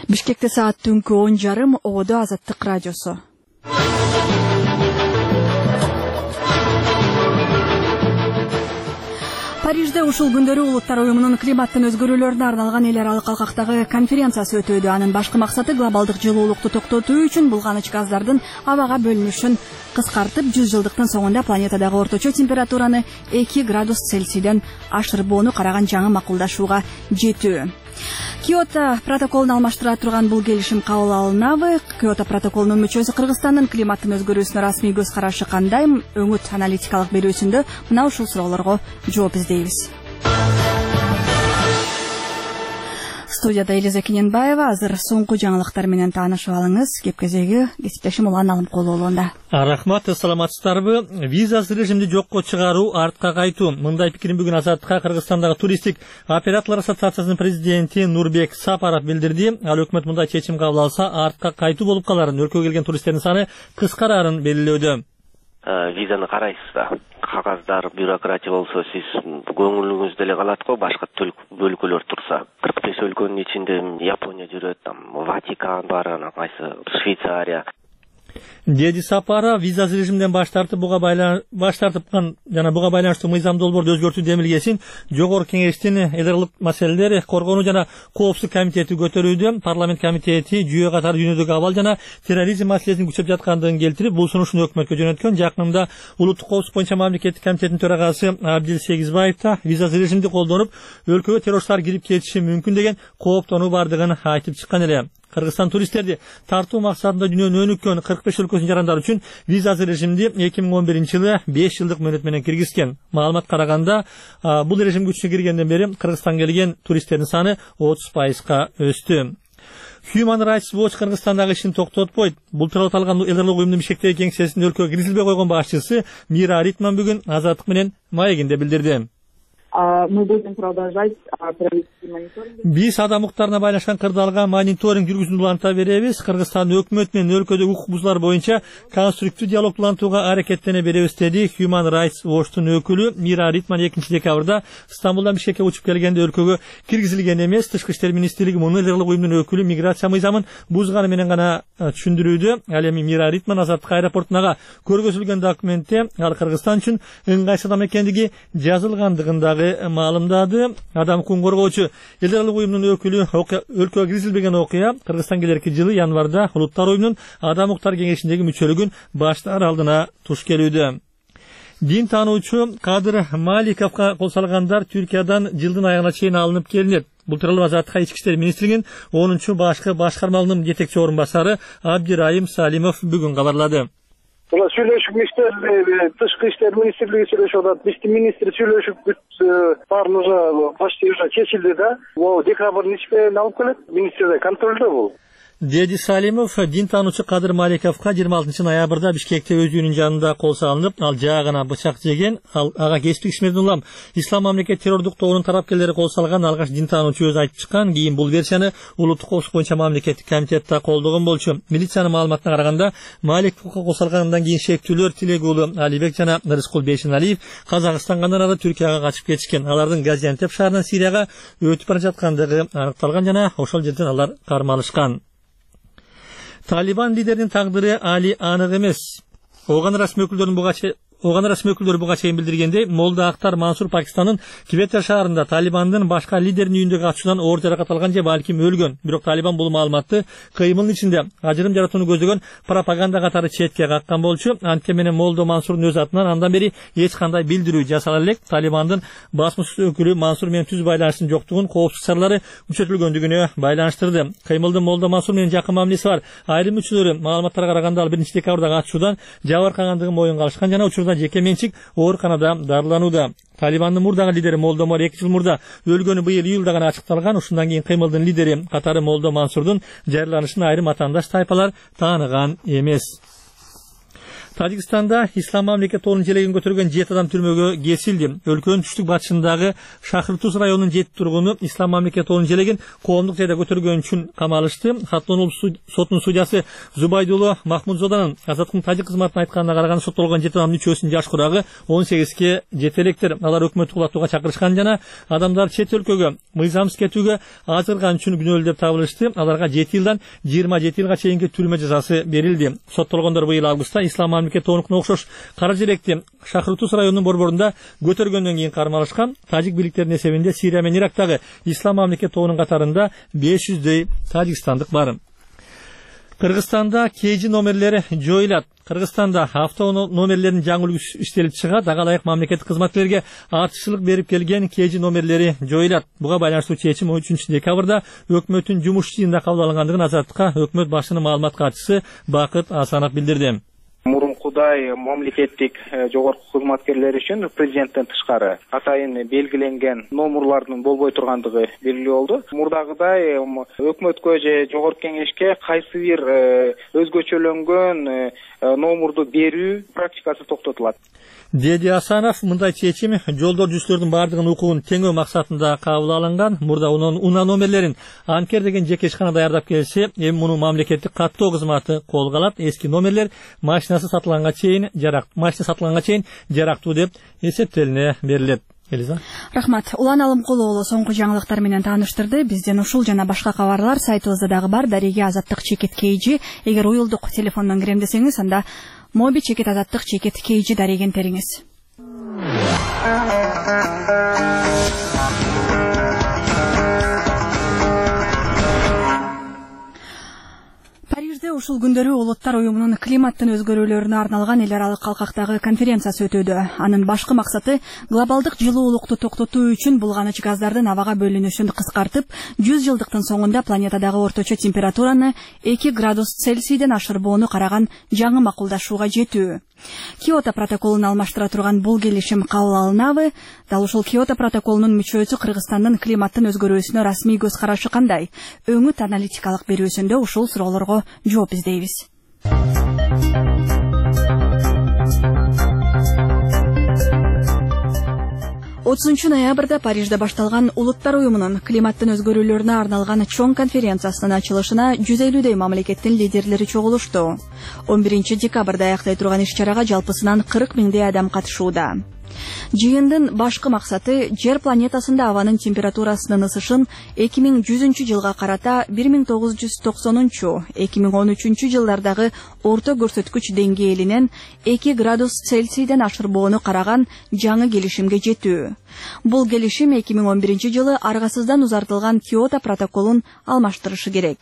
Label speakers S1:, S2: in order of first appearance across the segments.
S1: Бишкекте саат түнкү 10:30 Оодо Азаттык радиосу. Парижде ушул күндөрү Улуттар уюмунун климаттын өзгөрүүлөрүнө арналган эл аралык алкактагы конференциясы өтүүдө. Анын башкы максаты глобалдык жылуулукту токтотуу үчүн булганыч газдардын абага бөлүнүшүн кыскартып, 100 жылдыктын соңунда планетадагы орточо температураны 2 градус Цельсийден ашырбоону караган жаңы макулдашууга жетүү. Киото протоколун алмаштыра турган бул келишим кабыл алынабы? Киото протоколунун мүчөсү Кыргызстандын климаттын өзгөрүүсүнө расмий көз карашы кандай? Өңүт аналитикалык берүүсүндө мына ушул суроолорго жооп издейбиз. Студияда Элиза Кененбаева. Азыр соңку жаңылыктар менен таанышып алыңыз. Кепкезеги кесиптешим Улан Алымкулуулунда.
S2: Рахмат, саламатсыздарбы? Визасыз режимди жокко чыгаруу, артка кайтуу. Мындай пикирин бүгүн Азаттыкка Кыргызстандагы туристтик операторлор ассоциациясынын президенти Нурбек Сапаров билдирди. Ал өкмөт мындай чечим кабыл алса, артка кайтуу болуп каларын, өлкөгө келген туристтердин саны кыскарарын белгилөөдө.
S3: Визаны карайсыз да. Кагаздар, бюрократия болсо сиз көңүлүңүздө эле калат го, башка өлкөлөр турса. 45 өлкөнүн ичинде Япония жүрөт, Ватикан бар, кайсы Швейцария.
S2: Деди Сапаров визасыз режимден баш тартып буга байланыштуу мыйзам долбоорду өзгөртүү демилгесин Жогорку Кеңештин эл аралык маселелер коргонуу жана коопсуздук комитети көтөрүүдө. Парламент комитети жүйө катары дүйнөдөгү абал жана терроризм маселесин күчөп жаткандыгын келтирип, бул сунушун өкмөткө жөнөткөн. Жакында улуттук коопсуздук боюнча мамлекеттик комитеттин төрагасы Абдил Сегизбаев да визасыз режимди колдонуп, өлкөгө террорчулар кирип кетиши мүмкүн деген кооптонуу бардыгын айтып чыккан эле. Кыргызстан туристтерди тартуу максатында дүйнөнүн өнүккөн 45 өлкөсүнүн жарандар үчүн визасыз режимди 2011-жылы 5 жылдык мөөнөт менен киргизген. Маалымат караганда, бул режим күчүнө киргенден бери Кыргызстанга келген туристтердин саны 30%га өстү. Human Rights Watch Кыргызстандагы ишин токтотпойт. Бул тууралуу аталган эл аралык уюмдун Бишкектеги кеңсесинин өлкөгө киргизилбей койгон башчысы Мира Ритман бүгүн Азаттык менен маегинде билдирди.
S4: Мы будем продолжать провести мониторинг.
S2: Биз адам укуктарына байланышкан кырдаалга мониторинг жүргүзүүнү уланта беребиз. Кыргызстандын өкмөт менен өлкөдөгү укук бузуулар боюнча конструктив диалог улантууга аракеттене беребиз, деди Human Rights Watchtун өкүлү Мира Ритман 2-декабрда Стамбулдан Бишкекке учуп келгенде өлкөгө киргизилген эмес. Тышкы иштер министрлиги муну эл аралык уюмдун өкүлү миграция мыйзамын бузганы менен гана түшүндүрүүдө. Ал эми Мира Ритман Азаттык аэропортуна көргөзүлгөн документте ал Кыргызстан үчүн ыңгайсыз адам экендиги жазылгандыгындагы маалымдады. Адам укугун коргоочу эл аралык уюмдун өкүлү өлкөгө киргизилбеген окуя Кыргызстан келерки жылы январда Улуттар уюмунун адам укуктары кеңешиндеги мүчөлүгүн баштаар алдына туш келүүдө. Дин таануучу Кадыр Маликовго кол салгандар Түркиядан жылдын аягына чейин алынып келинет. Бул тууралуу Азаттыкка Ички иштер министрлигинин 10-чу башкармалыгынын жетекчи орун басары Абдирайым Салимов бүгүн кабарлады.
S5: Сүйлөшүп тышкы иштер министрлиги сүйлөшүп атат, ички министр сүйлөшүп баарын уже почти уже чечилди да. Декабрдын ичинде алып келет, министрде контролдо бул.
S2: Деди Салимов дин таануучу Кадыр Маликовго 26 ноябрда Бишкекте өз үйүнүн жанында кол салынып, ал жаагына бычак жеген. Ага кесиптик ишмердин улам Ислам мамлекет террордук тобунун тарапкерлери кол салган. Алгаш дин таануучу өзү айтып чыккан. Кийин бул версияны улуттук коопсуздук боюнча мамлекеттик комитет да колдогон болчу. Милициянын маалыматына караганда, Маликовго кол салгандан кийин шектүүлөр Тилек уулу Алибек жана Рыскул Бейшеналиев Казакстанга ара Түркияга качып кетишкен. Алардын Газиантеп шаарынан Сирияга өтүп бара жаткандыгы аныкталган жана ошол жерден алар кармалышкан. Талибан лидеринин тагдыры али анык эмес. Оган расмий өкүлдөрү буга чейин билдиргендей, Молда Актар Мансур Пакистандын Кветер шаарында Талибандын башка лидеринин үйүндөгү атышуудан оор жаракат алган же балким өлгөн. Бирок Талибан бул маалыматты кыймылдын ичинде ажырым жаратууну көздөгөн пропаганда катары четке каккан болчу. Антке менен Молдо Мансурдун өз атынан андан бери эч кандай билдирүү жасала элек. Талибандын басмачы өкүлү Мансур менен түз байланыштын жоктугун коопсуздук чаралары күчөтүлгөндүгүнө байланыштырды. Кыймылдын Молдо Мансур менен жакын мамилеси бар айрым мүчөлөрү маалыматтарга караганда ал 1-декабрдагы атышуудан жабыркагандыгын моюнга алышкан жана учурда жеке менчик ооруканада дарыланууда. Талибандын мурдагы лидери Молдо Мор 2 жыл мурда өлгөнү быйыл июлда гана ачыкталган. Ушундан кийин кыймылдын лидери катары Молдо Мансурдун жарыланышын айрым атаандаш тайпалар тааныган эмес. Тажикстанда ислам мамлекет тобунун желегин көтөргөн 7 адам түрмөгө кесилди. Өлкөнүн түштүк батышындагы Шахртус районунун 7 тургуну ислам мамлекет тобунун желегин коомдук жайда көтөргөн үчүн камалышты. Хатлон сотунун судьясы Зубайдулло Махмудзоданын азаттыктын тажик кызматына айтканына караганда соттолгон 7 адамдын 3-өсүнүн жаш курагы 18ге жете электер. Алар өкмөттү кулатууга чакырышкан жана адамдар чет өлкөгө мыйзамсыз кетүүгө азырган үчүн күнөөлүү деп табылышты. Аларга 7 жылдан 27 жылга чейинки түрмө жазасы берилди. Соттолгондор быйыл августта ислам мамлекет тобунукуна окшош кара желекти Шахртус районунун борборунда көтөргөндөн кийин кармалышкан. Тажик бийликтеринин эсебинде Сирия менен Ирактагы ислам мамлекет тобунун катарында 500дөй тажикстандык бар. Кыргызстанда KG номерлери жоюлат. Кыргызстанда авто номерлеринин жаңы үлгүсү иштелип чыгат. Ага ылайык мамлекеттик кызматкерлерге артыкчылык берип келген KG номерлери жоюлат. Буга байланыштуу чечим 13 декабрда өкмөттүн жумуш жыйынында кабыл алынгандыгын Азаттыкка өкмөт башчынын маалымат катчысы Бакыт Асанов билдирди.
S6: Мурункудай мамлекеттик жогорку кызматкерлер үчүн президенттен тышкары атайын белгиленген номерлардын болбой тургандыгы белгилүү болду. Мурдагыдай өкмөткө же жогорку кеңешке кайсы бир өзгөчөлөнгөн номерду берүү практикасы токтотулат.
S2: Деди Асанов, мындай чечим жолдор жүргүчүлөрдүн бардыгын укугун теңөө максатында кабыл алынган. Мурда унаа номерлерин Анкер деген жеке ишкана даярдап келсе, эми муну мамлекеттик каттоо кызматы колго алат. Эски номерлер машина сатылганга чейин жарактуу деп эсептелине берилет. Элиза.
S1: Рахмат. Улан Алымкулуу уулу соңку жаңылыктар менен тааныштырды. Бизден ушул жана башка кабарлар сайтыбызда дагы бар. Дареге Азаттык чекит KG. Эгер уюлдук телефондон кирем десеңиз, анда Моби чекит Азаттык чекит KG дареген териңиз. Парижде ушул күндөрү Улуттар уюмунун климаттын өзгөрүүлөрүнө арналган эл аралык калкактагы конференциясы өтүүдө. Анын башкы максаты глобалдык жылуулукту токтотуу үчүн булганыч газдардын абага бөлүнүшүн кыскартып, 100 жылдыктын соңунда планетадагы орточо температураны 2 градус Цельсийден ашырбоону караган жаңы макулдашууга жетүү. Киото протоколун алмаштыра турган бул келишим кабыл алынабы? Дал ушул Киото протоколунун мүчөсү Кыргызстандын климаттын өзгөрүүсүнө расмий көз карашы кандай? Өңүт аналитикалык берүүсүндө ушул суроолорго жооп издейбиз. 30 ноябрда Парижде башталган Улуттар уюмунун климаттын өзгөрүүлөрүнө арналган чоң конференциясынын ачылышына 150дөй мамлекеттин лидерлери чогулушту. 11 декабрда аяктай турган иш-чарага жалпысынан 40 миңдей адам катышууда. Жыйындын башкы максаты жер планетасында абанын температурасынын ысышын 2100 жылга карата 1990-2013 жылдардагы орто көрсөткүч деңгээлинен 2 градус Цельсийден ашырбоону караган жаңы келишимге жетүү. Бул келишим 2011 жылы аргасыздан узартылган Киото протоколун алмаштырышы керек.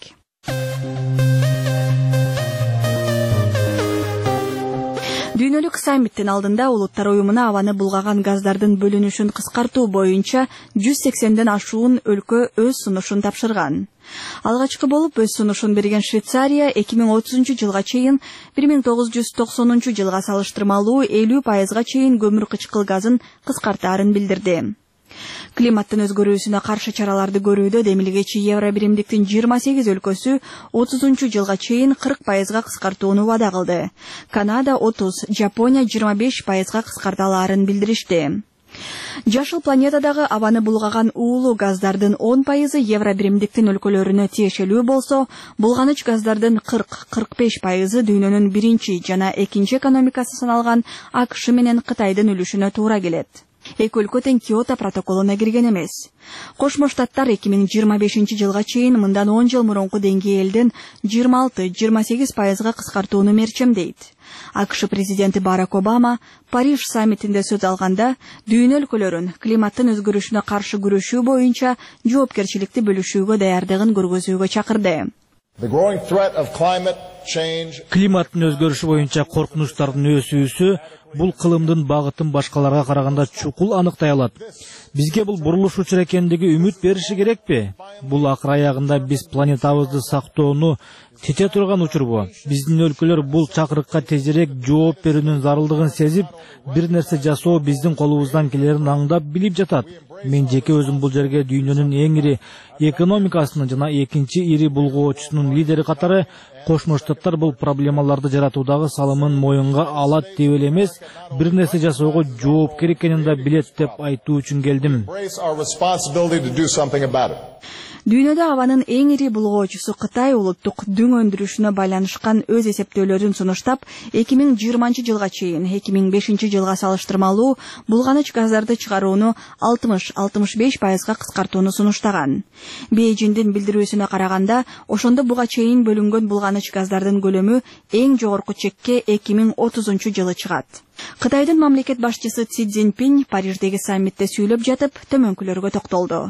S1: Дүйнөлүк саммиттин алдында Улуттар уюмуна абаны булгаган газдардын бөлүнүшүн кыскартуу боюнча 180ден ашуун өлкө өз сунушун тапшырган. Алгачкы болуп өз сунушун берген Швейцария 2030 жылга чейин 1990 жылга салыштырмалуу 50% чейин көмүр кычкыл газын кыскартаарын билдирди. Климаттын өзгөрүүсүнө каршы чараларды көрүүдө демилгечи евро биримдиктин 28 өлкөсү 30 жылга чейин 40% кыскартууну вада кылды. Канада 30, Жапония 25% кыскарталаарын билдиришти. Жашыл планетадагы абаны булгаган уулуу газдардын 10% евро биримдиктин өлкөлөрүнө тиешелүү болсо, булганыч газдардын 40-45% дүйнөнүн биринчи жана экинчи экономикасы саналган АКШ менен Кытайдын үлүшүнө туура келет. Эки өлкө тең Киото протоколуна кирген эмес. Кошмо Штаттар 2025 жылга чейин мындан 10 жыл мурунку деңгээлден 26-28% кыскартууну мерчемдейт. АКШ президенти Барак Обама Париж саммитинде сөз алганда дүйнө өлкөлөрүн климаттын өзгөрүшүнө каршы күрөшүү боюнча жоопкерчиликти бөлүшүүгө даярдыгын көргөзүүгө чакырды.
S7: Климаттын өзгөрүшү боюнча коркунучтардын өсүүсү бул кылымдын багытын башкаларга караганда чукул аныктай алат. Бизге бул бурулуш учур экендиги үмүт бериши керекпи? Бул акыр аягында биз планетабызды сактоону тете турган учурбу? Биздин өлкөлөр бул чакырыкка тезирээк жооп берүүнүн зарылдыгын сезип, бир нерсе жасоо биздин колубуздан келерин аңдап билип жатат. Мен жеке өзүм бул жерге дүйнөнүн эң ири экономикасынын жана экинчи ири булгоочусунун лидери катары Кошмо Штаттар бул проблемаларды жаратуудагы салымын моюнга алат деп эле эмес, бир нерсе жасоого жоопкер экенин да билет деп айтуу үчүн келдим.
S1: Дүйнөдө абанын эң ири булгоочусу Кытай улуттук дүң өндүрүшүнө байланышкан өз эсептөөлөрүн сунуштап, 2020 жылга чейин 2005 жылга салыштырмалуу булганыч газдарды чыгарууну 60-65% кыскартууну сунуштаган. Бейжиңдин билдирүүсүнө караганда, ошондо буга чейин бөлүнгөн булганыч газдардын көлөмү эң жогорку чекке 2030 жылы чыгат. Кытайдын мамлекет башчысы Си Цзиньпин Париждеги саммитте сүйлөп жатып, төмөнкүлөргө токтолду.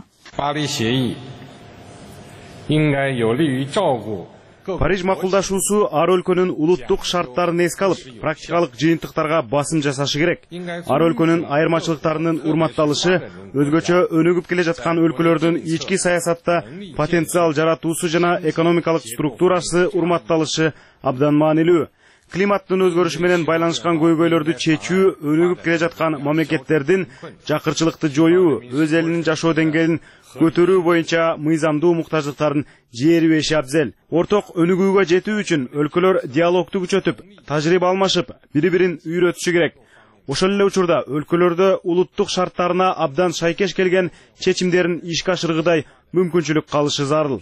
S8: Париж макулдашуусу ар өлкөнүн улуттук шарттарын эске алып, практикалык жыйынтыктарга басым жасашы керек. Ар өлкөнүн айырмачылыктарынын урматталышы, өзгөчө өнүгүп келе жаткан өлкөлөрдүн ички саясатта потенциал жаратуусу жана экономикалык структурасы урматталышы абдан маанилүү. Климаттын өзгөрүшү менен байланышкан көйгөйлөрдү чечүү, өнүгүп келе жаткан мамлекеттердин жакырчылыкты жоюу, өз элинин жашоо деңгээлин көтөрүү боюнча мыйзамдуу муктаждыктарын жээрибеши абзел. Орток өнүгүүгө жетүү үчүн өлкөлөр диалогду күчөтүп, тажрыйба алмашып, бири-бирин үйрөтүшү керек. Ошол эле учурда өлкөлөрдө улуттук шарттарына абдан шайкеш келген чечимдерин ишке ашыргыдай мүмкүнчүлүк калышы зарыл.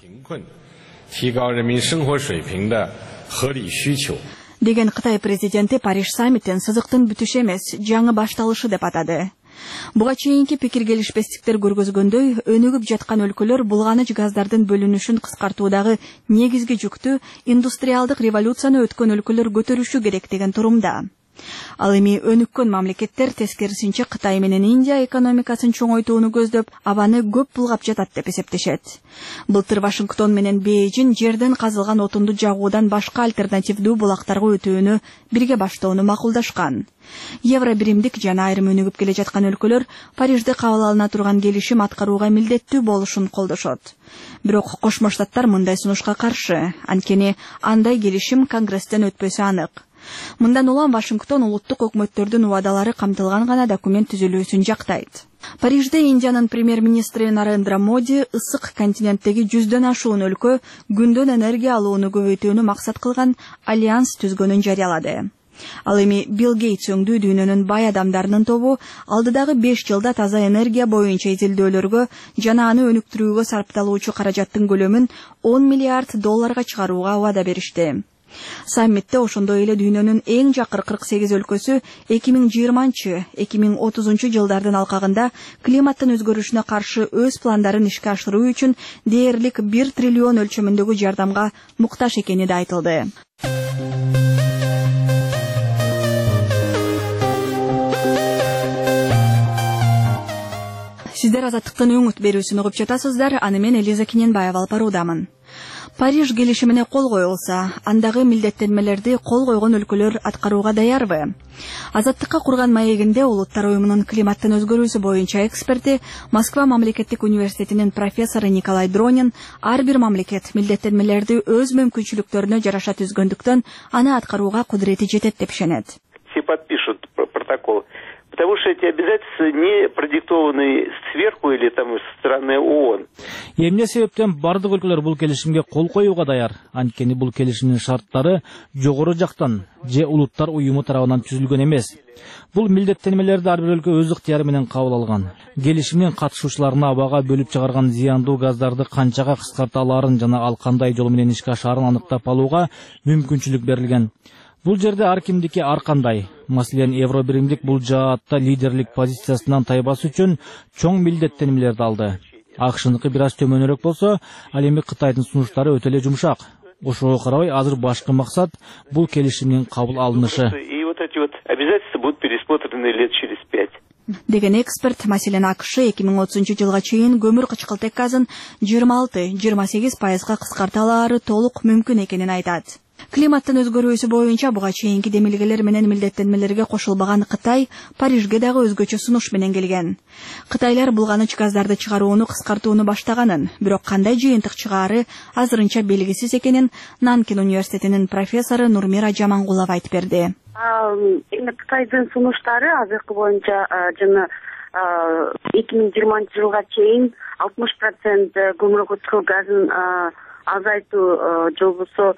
S1: Деген Кытай президенти Париж саммитин сызыктын бүтүшү эмес, жаңы башталышы деп атады. Буга чейинки пикир келишпестиктер көргөзгөндөй, өнүгүп жаткан өлкөлөр булганыч газдардын бөлүнүшүн кыскартуудагы негизги жүктү индустриалдык революцияны өткөн өлкөлөр көтөрүшү керек деген турумда. Ал эми өнүккөн мамлекеттер тескерисинче Кытай менен Индия экономикасын чоңойтууну көздөп, абаны көп булгап жатат деп эсептешет. Былтыр Вашингтон менен Бейжиң жерден казылган отунду жагуудан башка альтернативдүү булактарга өтүүнү бирге баштоону макулдашкан. Евро биримдик жана айрым өнүгүп келе жаткан өлкөлөр Парижде кабыл алына турган келишим аткарууга милдеттүү болушун колдошот. Бирок Кошмо Штаттар мындай сунушка каршы, анткени андай келишим Конгресстен өтпөсү анык. Мындан улам Вашингтон улуттук өкмөттөрдүн убадалары камтылган гана документ түзүлүүсүн жактайт. Парижде Индиянын премьер-министри Нарендра Моди ысык континенттеги 100дөн ашуун өлкө күндөн энергия алууну көбөйтүүнү максат кылган альянс түзгөнүн жарыялады. Ал эми Билл Гейтс өңдүү дүйнөнүн бай адамдарынын тобу алдыдагы 5 жылда таза энергия боюнча изилдөөлөргө жана аны өнүктүрүүгө сарпталуучу каражаттын көлөмүн $10 миллиард чыгарууга убада беришти. Саммитте ошондой эле дүйнөнүн эң жакыр 48 өлкөсү 2020-2030 жылдардын алкагында климаттын өзгөрүшүнө каршы өз пландарын ишке ашыруу үчүн дээрлик 1 триллион өлчөмүндөгү жардамга муктаж экени да айтылды. Сиздер Азаттыктын өңүт берүүсүн угуп жатасыздар, аны мен Элиза Кененбаева алып баруудамын. Париж келишимине кол коюлса, андагы милдеттенмелерди кол койгон өлкөлөр аткарууга даярбы? Азаттыкка курган маегинде Улуттар уюмунун климаттын өзгөрүүсү боюнча эксперти, Москва мамлекеттик университетинин профессору Николай Дронин ар бир мамлекет милдеттенмелерди өз мүмкүнчүлүктөрүнө жараша түзгөндүктөн аны аткарууга кудурети жетет деп ишенет.
S9: Все подпишут протокол. Потому что эти обязательства не продиктованы сверху или там со стороны ООН.
S7: Эмне себептен бардык өлкөлөр бул келишимге кол коюуга даяр? Анткени бул келишимдин шарттары жогору жактан же Улуттар уюму тарабынан түзүлгөн эмес. Бул милдеттенмелерди ар бир өлкө өз ыктыяры менен кабыл алган. Келишимдин катышуучуларына абага бөлүп чыгарган зыяндуу газдарды канчага кыскарта аларын жана ал кандай жол менен ишке ашаарын аныктап алууга мүмкүнчүлүк берилген. Бул жерде ар кимдики ар кандай. Маселен, Евро биримдик бул жаатта лидерлик позициясынан тайбас үчүн чоң милдеттенмелерди алды. АКШныкы бир аз төмөнүрөөк болсо, ал эми Кытайдын сунуштары өтө эле жумшак. Ошого карабай, азыр башкы максат бул келишимдин кабыл алынышы.
S9: И вот эти вот обязательства будут пересмотрены лет через 5.
S1: Деген эксперт, маселен АКШ 2030 жылга чейин көмүр кычкылтек газын 26-28% кыскарта алаары толук мүмкүн экенин айтат. Климаттын өзгөрүүсү боюнча буга чейинки демилгелер менен милдеттенмелерге кошулбаган Кытай Парижге дагы өзгөчө сунуш менен келген. Кытайлар булганыч газдарды чыгарууну кыскартууну баштаганын, бирок кандай жыйынтык чыгаары азырынча белгисиз экенин Нанкин университетинин профессору Нурмира Жамангулова айтып берди.
S10: Кытайдын сунуштары азыркы боюнча жана 2020 жылга чейин 60% көмүрөткү газын азайтуу, же болбосо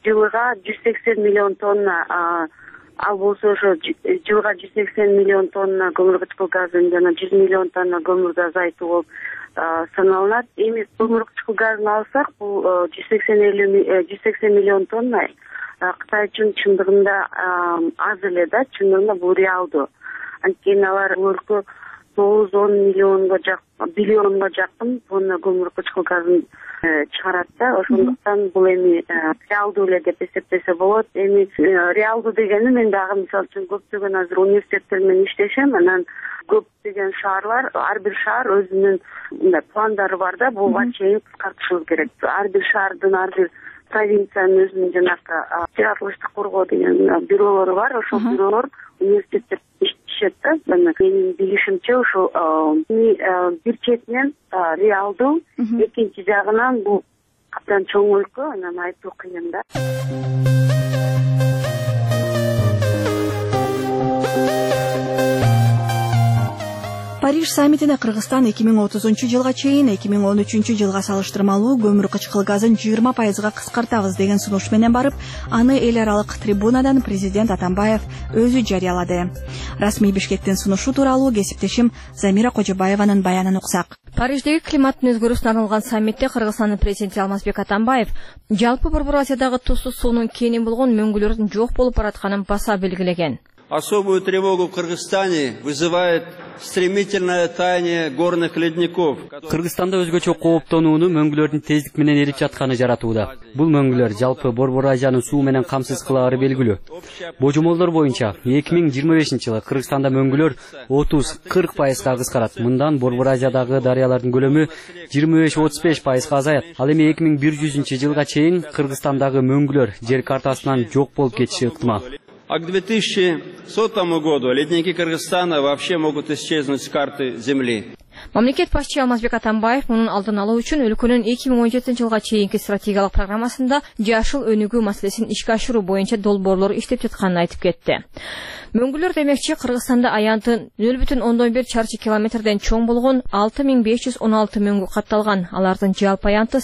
S10: жылыга 180 миллион тонна, ал болсо ошо жылга 180 миллион тонна көмүркычкыл газын жана 100 миллион тонна көмүрдү азайтуу болуп саналат. Эми көмүркычкыл газын алсак, бул 180 миллион тонна Кытай үчүн чындыгында аз эле да, чындыгында бул реалдуу. Анткени алар өлкө 9-10 биллионго жакын тонна көмүркычкыл газын чыгарат да. Ошондуктан бул эми реалдуу эле деп эсептесе болот. Эми реалдуу дегени мен дагы мисалы үчүн көптөгөн азыр университеттер менен иштешем, анан көптөгөн шаарлар, ар бир шаар өзүнүн мындай пландары бар да, буга чейин кыскартышыбыз керек. Ар бир шаардын, ар бир провинциянын өзүнүн жанакы жаратылыштык коргоо деген бюролору бар. Ошол бюролор университетте иштешет да. Менин билишимче ошо бир четинен реалдуу, экинчи жагынан бул абдан чоң өлкө, анан айтуу кыйын да.
S1: Париж саммитине Кыргызстан 2030 чейин 2013 жылга салыштырмалуу көмүркычкыл газын 20% кыскартабыз деген сунуш менен барып, аны эл аралык трибунадан президент Атамбаев өзү жарыялады. Расмий Бишкектин сунушу тууралуу кесиптешим Замира Кожобаеванын баянын уксак.
S11: Париждеги климаттын өзгөрүүсүнө арналган саммитте Кыргызстандын президенти Алмазбек Атамбаев жалпы Борбор Азиядагы тузсуз суунун кеңи болгон мөңгүлөрдүн жок болуп баратканын баса белгилеген.
S12: Особую тревогу в Кыргызстане вызывает стремительное таяние горных ледников.
S13: Кыргызстанда өзгөчө кооптонууну мөңгүлөрдүн тездик менен эрип жатканы жаратууда. Бул мөңгүлөр жалпы Борбор Азиянын суу менен камсыз кылаары белгилүү. Божомолдор боюнча 2025 жылы Кыргызстанда мөңгүлөр 30-40% кыскарат. Мындан Борбор Азиядагы дарыялардын көлөмү 25-35% азаят. Ал эми 2100 жылга чейин Кыргызстандагы мөңгүлөр жер картасынан жок болуп кетиши ыктымал.
S12: А к 2100 году ледники Кыргызстана вообще могут исчезнуть с карты Земли.
S11: Мамлекет башчысы Алмазбек Атамбаев мунун алдын алуу үчүн өлкөнүн 2017 жылга чейинки стратегиялык программасында жашыл өнүгүү маселесин ишке ашыруу боюнча долбоорлор иштеп жатканын айтып кетти. Мөңгүлөр демекчи Кыргызстанда аянты 0,1 чарчы километрден чоң болгон 6516 мөңгү катталган. Алардын жалпы аянты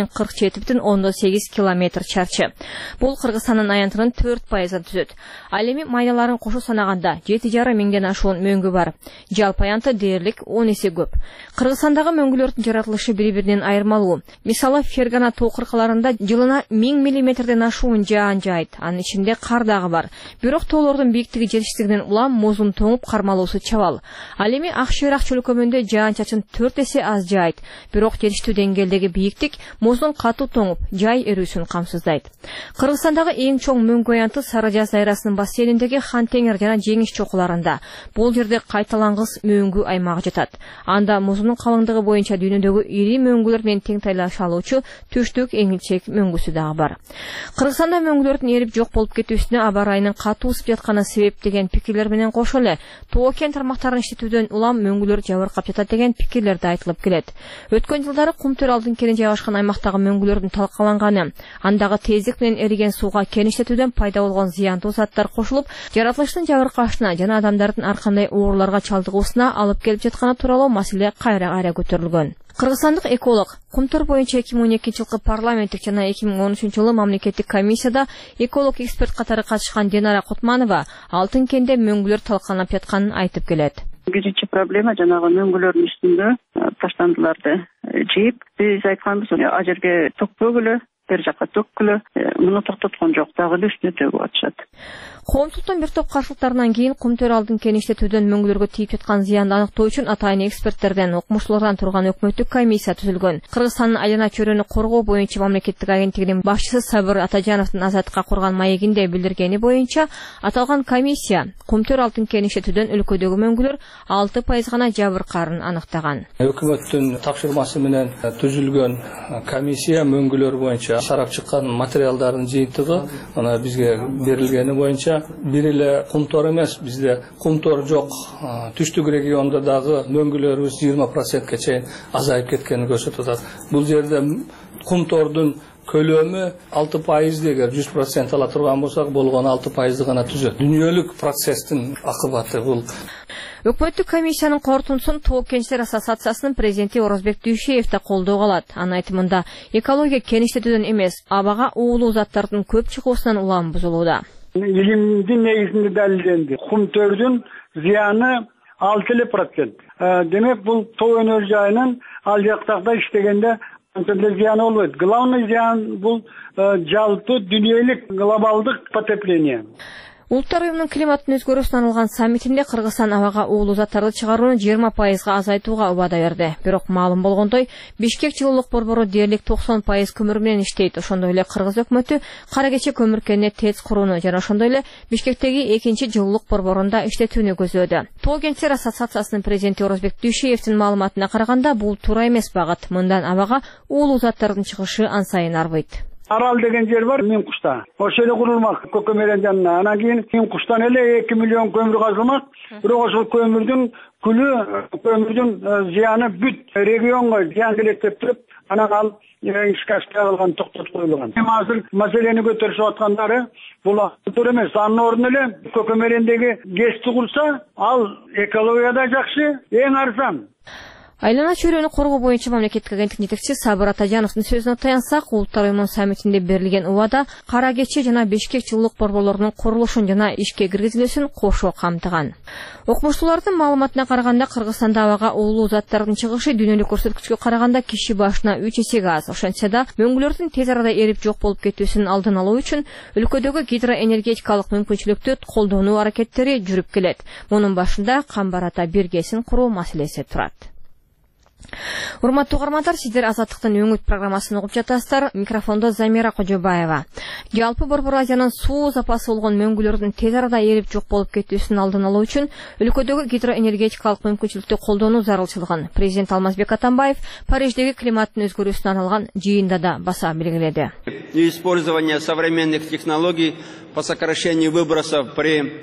S11: 8047,8 километр чарчы. Бул Кыргызстандын аянтынын 4%ын түзөт. Ал эми майналарын кошо санаганда 7,5 миңден ашуун мөңгү бар. Жалпы аянты дээрлик 10 эсе көп. Кыргызстандагы мөңгүлөрдүн жаратылышы бири-биринен айырмалуу. Мисалы, Фергана тоо кыркаларында жылына 1000 миллиметрден ашуун жаан жайт. Анын ичинде кар дагы бар. Бирок тоолордун бийиктиги жетиштигинен улам музун тоңуп кармалуусу чабал. Ал эми Акшыйрак чөлкөмүндө жаан-чачын 4 эсе аз жайт. Бирок жетиштүү деңгээлдеги бийиктик муздун катуу тоңуп, жай эрүүсүн камсыздайт. Кыргызстандагы эң чоң мөңгү аянты Сары Жаз дайрасынын бассейниндеги Хан-Теңир жана Жеңиш чокуларында. Бул жерде кайталангыс мөңгү аймагы жатат. Анда музунун калыңдыгы боюнча дүйнөдөгү ири мөңгүлөр менен тең тайлаша алуучу түштүк эңилчек мөңгүсү дагы бар. Кыргызстанда мөңгүлөрдүн эрип жок болуп кетүүсүнө аба ырайынын катуу ысып жатканы себеп деген пикирлер менен кошо эле тоо кен тармактарын иштетүүдөн улам мөңгүлөр жабыркап жатат деген пикирлер да айтылып келет. Өткөн жылдары Кумтөр алдын кени жайгашкан аймактагы мөңгүлөрдүн талкаланганы, андагы тездик менен эриген сууга кен иштетүүдөн пайда болгон зыяндуу заттар кошулуп, жаратылыштын жабыркашына жана адамдардын ар кандай ооруларга чалдыгуусуна алып келип жатканы тууралуу маселе кайра көтөрүлгөн. Кыргызстандык эколог Кумтөр боюнча 2012 жылкы парламенттик жана 2013 жылы мамлекеттик комиссияда эколог эксперт катары катышкан Динара Кутманова алтын кенде мөңгүлөр талкаланып жатканын айтып келет.
S14: Биринчи проблема жанагы мөңгүлөрдүн үстүндө таштандыларды жыйып, биз айтканбыз, а жерге төкпөгүлө, бер жакка төккүлө, муну токтоткон жок, дагы үстүнө төгүп атышат.
S11: Коомчулуктун бир топ каршылыктарынан кийин Кумтөр алдын кен иштетүүдөн мөңгүлөргө тийип жаткан зыянды аныктоо үчүн атайын эксперттерден, окумуштуулардан турган өкмөттүк комиссия түзүлгөн. Кыргызстандын айлана чөйрөнү коргоо боюнча мамлекеттик агенттигинин башчысы Сабыр Атажановдун Азаттыкка курган маегинде билдиргени боюнча, аталган комиссия Кумтөр алдын кен иштетүүдөн өлкөдөгү мөңгүлөр 6% гана жабыркаарын аныктаган.
S15: Өкмөттүн тапшырмасы менен түзүлгөн комиссия мөңгүлөр боюнча сарап чыккан материалдардын жыйынтыгы мына бизге берилгени боюнча бир эле Кумтөр эмес, бизде Кумтөр жок түштүк региондо дагы мөңгүлөрүбүз 20%ке чейин азайып кеткенин көрсөтүп атат. Бул жерде Кумтордун көлөмү 6% эгер 100% ала турган болсак, болгон 6% гана түзөт. Дүйнөлүк процесстин акыбаты бул.
S11: Өкмөттүк комиссиянын корутундусун Тоо Кенчтер ассоциациясынын президенти Орозбек Дүйшеев да колдоого алат. Анын айтымында экология кеңиштетүүдөн эмес, абага уулуу заттардын көп чыгуусунан улам бузулууда.
S16: Илимдин негизинде далилденди. Кумтөрдүн зыяны 6%. Демек бул тоо өнөр жайынын ал жактагы иштегенде анча зыяны болбойт. Главный зыян бул жалпы дүйнөлүк глобалдык потепление.
S11: Улуттар уюмунун климаттын өзгөрүүсүнө арналган саммитинде Кыргызстан абага уулуу заттарды чыгарууну 20% азайтууга убада берди. Бирок маалым болгондой, Бишкек жылуулук борбору дээрлик 90% көмүр менен иштейт. Ошондой эле Кыргыз өкмөтү кара кече көмүркени ТЭЦ курууну жана ошондой эле Бишкектеги 2-жылуулук борборунда иштетүүнү көзөдө. Тоо Кенчтер ассоциациясынын президенти Орозбек Дүйшеевдин маалыматына караганда, бул туура эмес багыт. Мындан абага уулуу заттардын чыгышы ансайын арбыйт.
S16: Арал деген жер бар, Мин кушта. Ошол эле курулмак көкөмөрөн жанына. Анан кийин Мин куштан эле 2 миллион көмүр казылмак. Бирок ошол көмүрдүн күлү, көмүрдүн зыяны бүт регионго зыян келет деп туруп, анан ал ишке ашпай токтотуп коюлган. Азыр маселени көтөрүшүп аткандары бул туура эмес. Анын ордуна эле көкөмөрөндөгү ГЭСти курса, ал экологияда жакшы, эң арзан.
S11: Айлана чөйрөнү коргоо боюнча мамлекеттик агенттик жетекчиси Сабыр Атажановдун сөзүнө таянсак, Улуттар уюмунун саммитинде берилген убада кара кече жана Бишкек жылуулук борборлорунун курулушун жана ишке киргизилүүсүн кошо камтыган. Окумуштуулардын маалыматына караганда, Кыргызстанда абага уулуу заттардын чыгышы дүйнөлүк көрсөткүчкө караганда киши башына 3 эсеге аз. Ошентсе да, мөңгүлөрдүн тез арада эрип жок болуп кетүүсүнүн алдын алуу үчүн өлкөдөгү гидроэнергетикалык мүмкүнчүлүктү колдонуу аракеттери жүрүп келет. Мунун башында Камбар Ата биргесин куруу маселеси турат. Урматтуу угармандар, сиздер Азаттыктын өңүт программасын угуп жатасыздар. Микрофондо Замира Кожобаева. Жалпы Борбор Азиянын суу запасы болгон мөңгүлөрдүн тез арада эрип жок болуп кетүүсүнүн алдын алуу үчүн өлкөдөгү гидроэнергетикалык мүмкүнчүлүктү колдонуу зарылчылыгын президент Алмазбек Атамбаев Париждеги климаттын өзгөрүүсүнө арналган жыйында да баса белгиледи.
S12: Использование современных технологий по сокращению выбросов при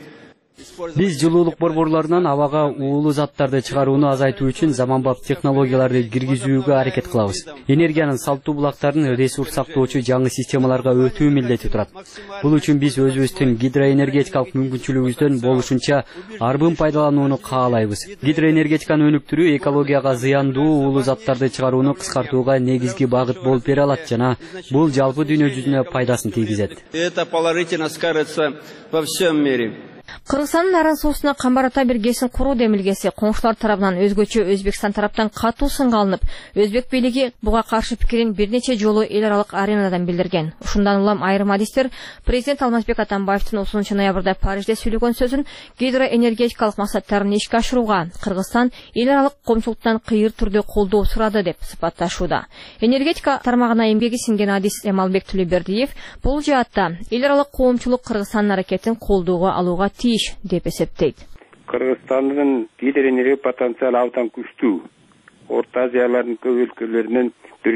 S13: Биз жылуулук борборлорунан абага уулуу заттарды чыгарууну азайтуу үчүн заманбап технологияларды киргизүүгө аракет кылабыз. Энергиянын салттуу булактарын ресурс сактоочу жаңы системаларга өтүү милдети турат. Бул үчүн биз өзүбүздүн гидроэнергетикалык мүмкүнчүлүгүбүздөн болушунча арбын пайдаланууну каалайбыз. Гидроэнергетиканы өнүктүрүү экологияга зыяндуу уулуу заттарды чыгарууну кыскартууга негизги багыт болуп бере алат жана бул жалпы дүйнө жүзүнө пайдасын тийгизет.
S12: Это положительно скажется во всем мире.
S11: Кыргызстандын Аран суусуна Камбар Ата биргесин куруу демилгеси коңшулар тарабынан өзгөчө Өзбекстан тараптан катуу сынга алынып, Өзбек бийлиги буга каршы пикирин бир нече жолу эл аралык аренадан билдирген. Ушундан улам айрым адистер президент Алмазбек Атамбаевдин 30 ноябрда Парижде сүйлөгөн сөзүн гидроэнергетикалык максаттарын ишке ашырууга Кыргызстан эл аралык коомчулуктан кыйыр түрдө колдоо сурады деп сыпатташууда. Энергетика тармагына эмгеги сиңген адис Эмалбек Төлөбердиев бул жаатта эл аралык коомчулук Кыргызстандын аракетин колдоого алууга тийиш деп эсептейт.
S17: Кыргызстандын гидроэнергия потенциалы абдан күчтүү. Орто Азиялардын көп өлкөлөрүнөн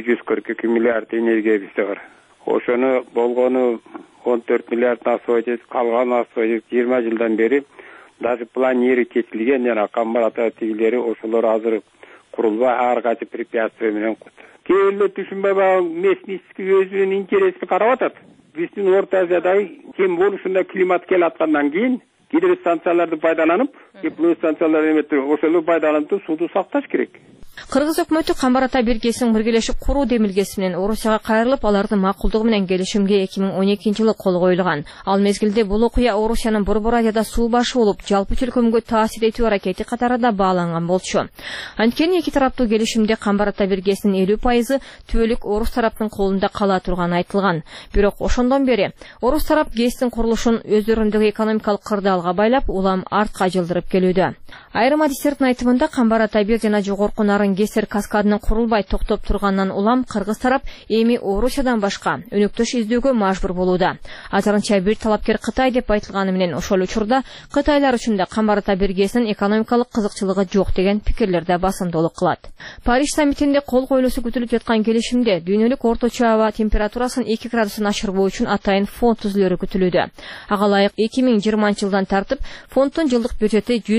S17: 142 миллиард энергия бизде бар. Ошону болгону 14 миллиарддан ашпайт, калган ашпайт. 20 жылдан бери даже планери чечилген жана Камбар Ата тигилери ошолор азыр курулбай ар кайсы препятствия менен келип түшүнбөй местный өзүнүн интересин карап атат. Биздин Орто Азиядагы кем болушунда климат келаткандан кийин гидростанцияларды пайдаланып, тепловой станцияларды эметип, ошолду пайдаланып сууду сакташ керек.
S11: Кыргыз өкмөтү Камбар Ата биргесин биргелешип куруу демилгеси менен Орусияга кайрылып, алардын макулдугу менен келишимге 2012-жылы кол коюлган. Ал мезгилде бул окуя Орусиянын Борбор Азияда суу башы болуп, жалпы чөлкөмгө таасир этүү аракети катарында бааланган болчу. Анткени эки тараптуу келишимде Камбар Ата биргесинин 50% түбөлүк Орус тараптын колунда кала турганы айтылган. Бирок ошондон бери Орус тарап ГЭСтин курулушун өздөрүндөгү экономикалык кырдаалга байлап, улам артка жылдырып келүүдө. Айрым адистердин айтымында Камбар Ата 1 жана жогорку нарын ГЭСтер каскадынын курулбай токтоп турганынан улам Кыргыз тарап эми Орусиядан башка өнөктөш издөөгө мажбур болууда. Азырынча бир талапкер Кытай деп айтылганы менен ошол учурда кытайлар үчүн да Камбар Ата биргесинин экономикалык кызыкчылыгы жок деген пикирлерде басымдуулук кылат. Париж саммитинде кол коюлуусу күтүлүп жаткан келишимде дүйнөлүк орточо аба температурасын 2 градустан ашырбоо үчүн атайын фонд түзүлөрү күтүлүүдө. Ага ылайык 2020 жылдан тартып фонддун жылдык бюджети 100 миллиард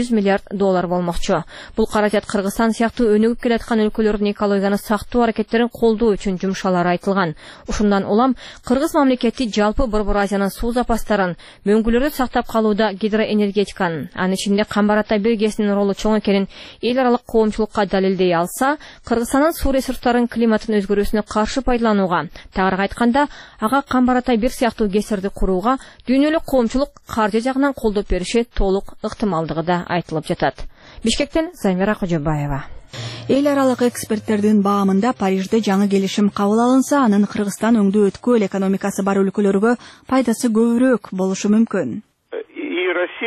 S11: доллар болмокчу. Бул каражат Кыргызстан сыяктуу өнүгүп келаткан өлкөлөрдүн экологияны сактоо аракеттерин колдоо үчүн жумшалары айтылган. Ушундан улам Кыргыз мамлекети жалпы Борбор Азиянын суу запастарын, мөңгүлөрдү сактап калууда гидроэнергетиканын, анын ичинде Камбар Атай биргесинин ролу чоң экенин эл аралык коомчулукка далилдей алса, Кыргызстандын суу ресурстарын климаттын өзгөрүүсүнө каршы пайдаланууга, тагыраак айтканда, ага Камбар Атай бир сыяктуу ГЭС-терди курууга дүйнөлүк коомчулук каржы жагынан колдоп бериши толук ыктымалдыгы да айтылып жатат. Бишкектен Замира Кожобаева.
S1: Эл аралык эксперттердин баамында Парижде жаңы келишим кабыл алынса, анын Кыргызстан өңдүү өткөл экономикасы бар өлкөлөргө пайдасы көбүрөөк болушу мүмкүн.
S9: И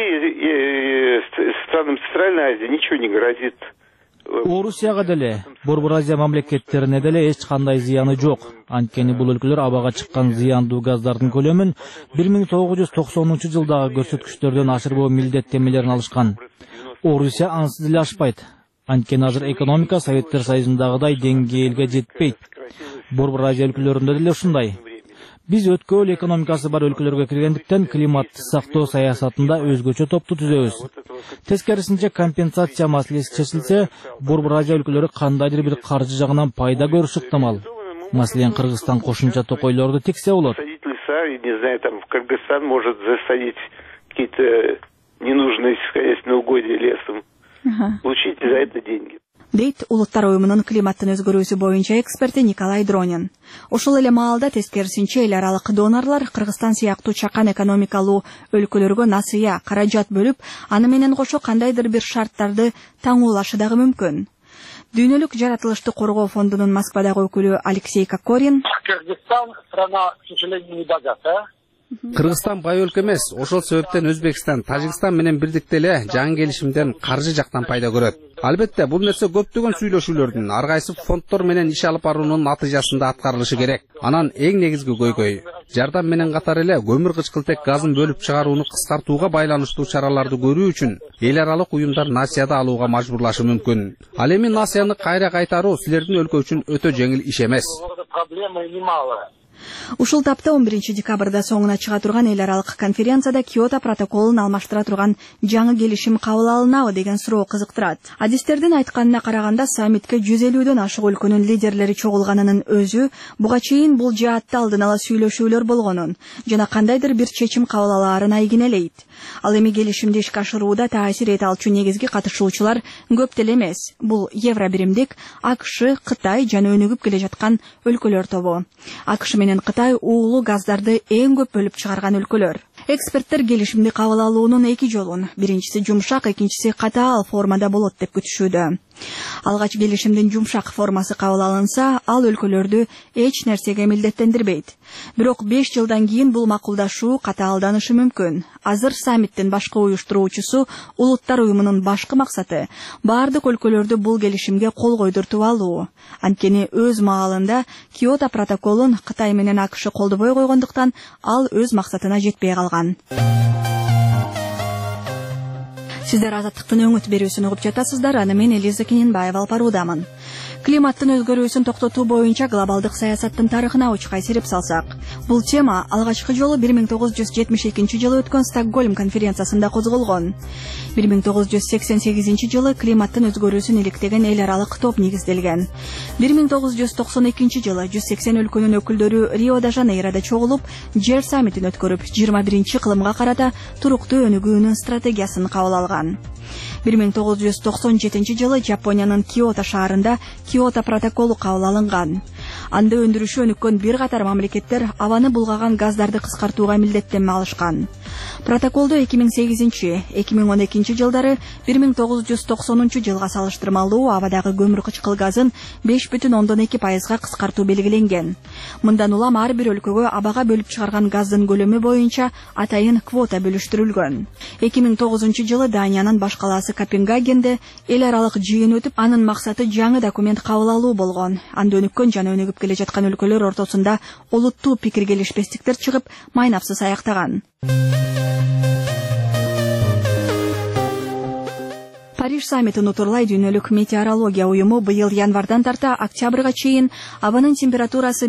S9: Россия, странам Центральной Азии ничего не грозит.
S7: Орусияга деле, Борбор Азия мамлекеттерине деле эч кандай зыяны жок. Анткени бул өлкөлөр абага чыккан зыяндуу газдардын көлөмүн 1990-жылдагы көрсөткүчтөрдөн ашырбоо милдеттемелерин алышкан. Орусия ансыз деле ашпайт. Анткени азыр экономика Советтер Союзундагыдай деңгээлге жетпейт. Борбор Азия өлкөлөрүндө деле ушундай. Биз өткөл экономикасы бар өлкөлөргө киргендиктен климатты сактоо саясатында өзгөчө топту түзөбүз. Тескерисинче компенсация маселеси чечилсе, Борбор Азия өлкөлөрү кандайдыр бир каржы жагынан пайда көрүшү ыктымал. Маселен, Кыргызстан кошумча токойлорду тиксе болот.
S9: Не знаю, там Кыргызстан может засадить какие-то ненужные сельскохозяйственные угодья лесом. Получить за это деньги.
S1: Дейт Улуттар уюмунун климаттын өзгөрүүсү боюнча эксперти Николай Дронин. Ошол эле маалда тескерисинче эл аралык донорлор Кыргызстан сыяктуу чакан экономикалуу өлкөлөргө насыя, каражат бөлүп, аны менен кошо кандайдыр бир шарттарды таңуулашы дагы мүмкүн. Дүйнөлүк жаратылышты коргоо фондунун Москвадагы өкүлү Алексей Кокорин:
S18: Кыргызстан страна, к сожалению, небогатая.
S19: Кыргызстан бай өлкө эмес, ошол себептен Өзбекстан, Тажикстан менен бирдикте эле жаңы келишимден каржы жактан пайда көрөт. Албетте, бул нерсе көптөгөн сүйлөшүүлөрдүн, ар кайсы фонддор менен иш алып баруунун натыйжасында аткарылышы керек. Анан эң негизги көйгөй жардам менен катар эле көмүр кычкылтек газын бөлүп чыгарууну кыскартууга байланыштуу чараларды көрүү үчүн эл аралык уюмдар насыяда алууга мажбурлашы мүмкүн. Ал эми насыяны кайра кайтаруу силердин өлкө үчүн өтө жеңил иш эмес.
S1: Ушул тапта 11 декабрда соңуна чыга турган эл аралык конференцияда Киото протоколун алмаштыра турган жаңы келишим кабыл алынабы деген суроо кызыктырат. Адистердин айтканына караганда саммитке 150дөн ашык өлкөнүн лидерлери чогулганынын өзү буга чейин бул жаатта алдын ала сүйлөшүүлөр болгонун жана кандайдыр бир чечим кабыл алаарын айгинелейт. Ал эми келишимди ишке ашырууда таасир эте алчу негизги катышуучулар көп деле эмес. Бул Евробиримдик, АКШ, Кытай жана өнүгүп келе жаткан өлкөлөр тобу. АКШ менен Кытай уулуу газдарды эң көп бөлүп чыгарган өлкөлөр. Эксперттер келишимди кабыл алуунун эки жолун, биринчиси жумшак, экинчиси катаал формада болот деп күтүшүүдө. Алгач келишимдин жумшак формасы кабыл алынса, ал өлкөлөрдү эч нерсеге милдеттендирбейт. Бирок 5 жылдан кийин бул макулдашуу катаалданышы мүмкүн. Азыр саммиттин башкы уюштуруучусу Улуттар уюмунун башкы максаты баардык өлкөлөрдү бул келишимге кол койдуртуп алуу. Анткени өз маалында Киото протоколун Кытай менен АКШ колдобой койгондуктан ал өз максатына жетпей калган. Сиздер Азаттыктын өңүт берүүсүн угуп жатасыздар. Аны мен Элиза Кененбаева алып баруудамын. Климаттын өзгөрүүсүн токтотуу боюнча глобалдык саясаттын тарыхына учкай сереп салсак, бул тема алгачкы жолу 1972-жылы өткөн Стокгольм конференциясында козголгон. 1988 жылы климаттын өзгөрүүсүн иликтеген эл аралык топ негизделген. 1992 жылы 180 өлкөнүн өкүлдөрү Рио-де-Жанейрода чогулуп, жер саммитин өткөрүп, 21 кылымга карата туруктуу өнүгүүнүн стратегиясын кабыл алган. 1997 жылы Жапониянын Киото шаарында Киото протоколу кабыл алынган. Анда өндүрүшү өнүккөн бир катар мамлекеттер абаны булгаган газдарды кыскартууга милдеттенме алышкан. Протоколду 2008-2012 жылдары 1990 жылга салыштырмалуу абадагы көмүр кычкыл газын 5,2% кыскартуу белгиленген. Мындан улам ар бир өлкөгө абага бөлүп чыгарган газдын көлөмү боюнча атайын квота бөлүштүрүлгөн. 2009 жылы Даниянын баш калаасы Копенгагенде эл аралык жыйын өтүп, анын максаты жаңы документ кабыл алуу болгон. Анда өнүккөн жана өнүгүп келе жаткан өлкөлөр ортосунда олуттуу пикир келишпестиктер чыгып, майнапсыз аяктаган. Париж саммитин утурлай Дүйнөлүк метеорология уюму быйыл январдан тарта октябрга чейин абанын температурасы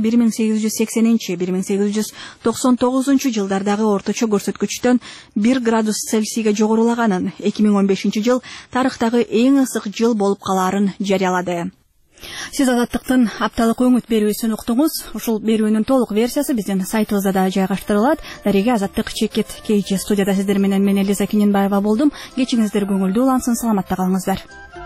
S1: 1880-1899 жылдардагы орточо көрсөткүчтөн 1 градус Цельсийге жогорулаганын, 2015 жыл тарыхтагы эң ысык жыл болуп калаарын жарыялады. Сиз Азаттыктын апталык өңүт берүүсүн уктуңуз. Ушул берүүнүн толук версиясы биздин сайтыбызда да жайгаштырылат. Дареге Азаттык чекет KG студияда сиздер менен мен Элиза Кененбаева болдум. Кечиңиздер көңүлдүү улансын, саламатта калыңыздар.